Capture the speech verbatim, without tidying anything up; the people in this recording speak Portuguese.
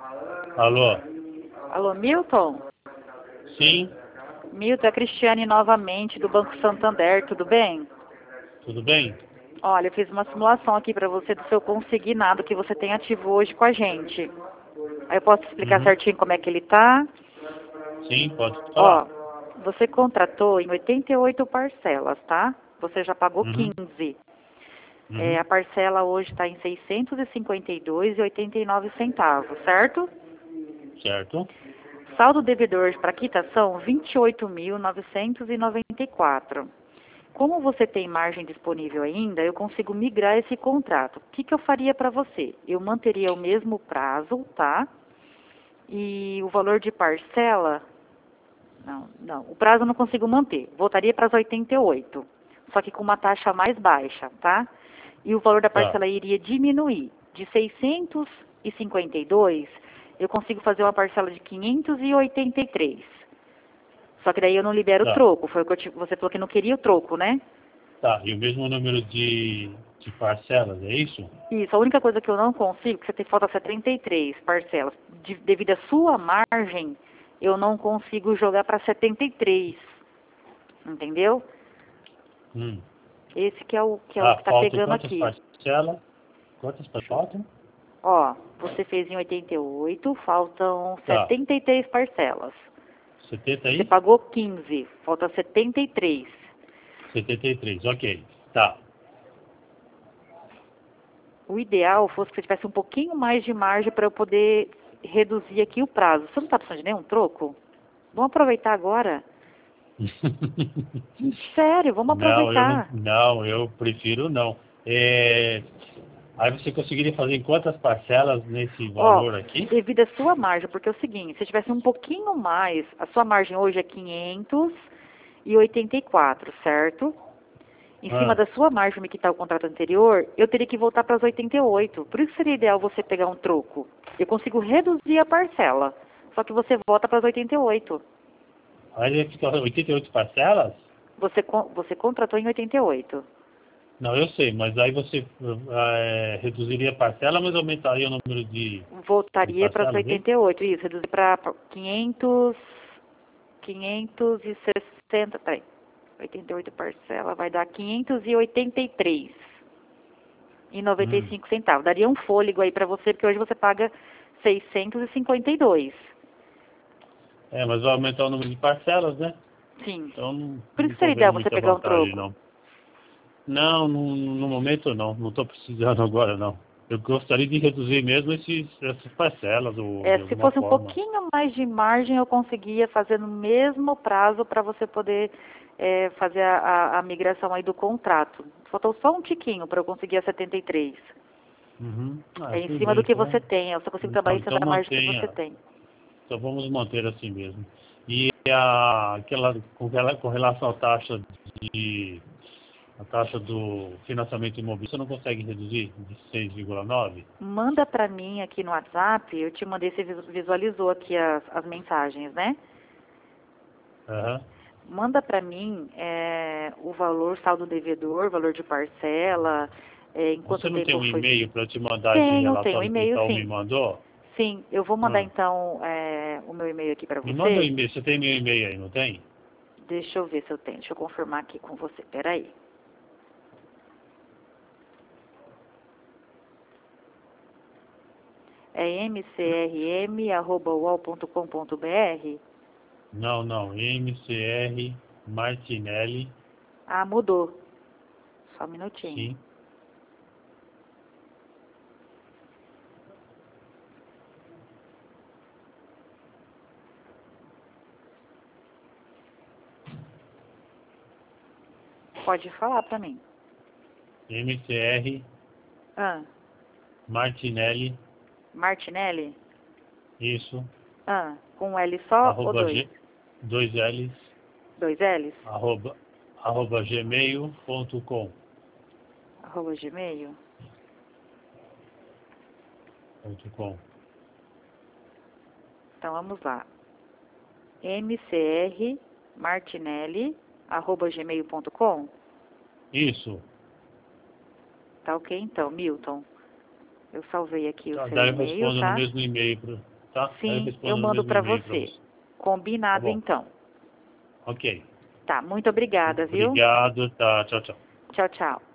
Alô? Alô, Milton? Sim, Milton, é a Cristiane novamente, do Banco Santander, tudo bem? tudo bem? Olha, eu fiz uma simulação aqui para você do seu consignado que você tem ativo hoje com a gente. Aí eu posso explicar Uhum. certinho como é que ele tá? Sim, pode Ó, falar. você contratou em oitenta e oito parcelas, tá? Você já pagou Uhum. quinze. É, Uhum. a parcela hoje está em seiscentos e cinquenta e dois reais e oitenta e nove centavos, certo? Certo? Saldo devedor para quitação, vinte e oito mil novecentos e noventa e quatro. Como você tem margem disponível ainda, eu consigo migrar esse contrato. O que, que eu faria para você? Eu manteria o mesmo prazo, tá? E o valor de parcela... Não, não. O prazo eu não consigo manter. Voltaria para as oitenta e oito. Só que com uma taxa mais baixa, tá? E o valor da Tá. parcela iria diminuir. De seiscentos e cinquenta e dois, eu consigo fazer uma parcela de quinhentos e oitenta e três. Só que daí eu não libero o Tá. troco. Foi o que eu te, você falou que não queria o troco, né? Tá. E o mesmo número de, de parcelas, é isso? Isso, a única coisa que eu não consigo, que você tem falta setenta e três parcelas, de, devido à sua margem, eu não consigo jogar para setenta e três. Entendeu? Hum. Esse que é o que é o que Ah, está faltam pegando quantas aqui. parcelas? Quantas parcelas faltam? Ó, você fez em oitenta e oito, faltam Tá. setenta e três parcelas. setenta Você aí? pagou quinze, falta setenta e três. setenta e três, ok. Tá. O ideal fosse que você tivesse um pouquinho mais de margem para eu poder reduzir aqui o prazo. Você não está precisando de nenhum troco? Vamos aproveitar agora. Sério, vamos Não, eu não, aproveitar. não, eu prefiro não. É, aí você conseguiria fazer em quantas parcelas nesse Ó, valor aqui? devido à sua margem, porque é o seguinte, se tivesse um pouquinho mais, a sua margem hoje é quinhentos e oitenta e quatro, certo? Em cima Ah, da sua margem que está o contrato anterior, eu teria que voltar para as oitenta e oito. Por isso seria ideal você pegar um troco. Eu consigo reduzir a parcela, só que você volta para as oitenta e oito. aí fica oitenta e oito parcelas? Você, con- você contratou em oitenta e oito. Não, eu sei, mas aí você é, reduziria a parcela, mas aumentaria o número de, de Voltaria para as parcelas, hein? oitenta e oito, isso, reduzir para quinhentos, quinhentos e sessenta, peraí, oitenta e oito parcela, vai dar quinhentos e oitenta e três e noventa e Hum. cinco centavos. Daria um fôlego aí para você, porque hoje você paga seiscentos e cinquenta e dois. É, mas vai aumentar o número de parcelas, né? Sim. Então não, Por não isso tô seria vendo ideal você muita pegar um vantagem, troco. não. Não, no, no momento não. Não estou precisando agora, não. Eu gostaria de reduzir mesmo esses, essas parcelas, ou É, de se alguma fosse um forma. pouquinho mais de margem, eu conseguia fazer no mesmo prazo para você poder é, fazer a, a- a migração aí do contrato. Faltou só um tiquinho para eu conseguir a setenta e três. Uhum. Ah, É em tudo cima bem, do que você então. tem. Eu só consigo trabalhar Então, em cima então da margem que você mantenha. tem. Então vamos manter assim mesmo. E a, aquela, com, rela- com relação à taxa de a taxa do financiamento imobiliário, você não consegue reduzir de seis vírgula nove? Manda para mim aqui no WhatsApp. Eu te mandei, você visu- visualizou aqui as, as mensagens, né? Aham. Manda para mim é, o valor saldo devedor, valor de parcela, é, em quanto Você não tem tempo um foi. e-mail para te mandar esse Tenho, tenho um relatório que o e-mail, Itaú me sim. mandou? Sim, eu vou mandar Hum. então é, o meu e-mail aqui para Me manda um você. e-mail. Você tem meu e-mail aí, não tem? Deixa eu ver se eu tenho. Deixa eu confirmar aqui com você. Peraí. É m c r m arroba u o l ponto com ponto b r? Não, não. M C R Martinelli. Ah, mudou. Só um minutinho. Sim. Pode falar para mim. M C R Ah, Martinelli. Martinelli? Isso. Ah, com um L só ou Arroba dois? G. Dois L's. Dois L's? Arroba, arroba gmail ponto com. Arroba Gmail? Ponto com. Então vamos lá. m c r martinelli arroba gmail ponto com? Isso. Tá ok então, Milton. Eu salvei aqui o Tá, seu daí eu e-mail, respondo no tá? mesmo e-mail. Pro... tá? Aí Sim, respondo eu no mando mesmo para e-mail pra você. Combinado, Tá bom. então. Ok. Tá, muito obrigada, viu? Obrigado, tá? Tchau, tchau. Tchau, tchau.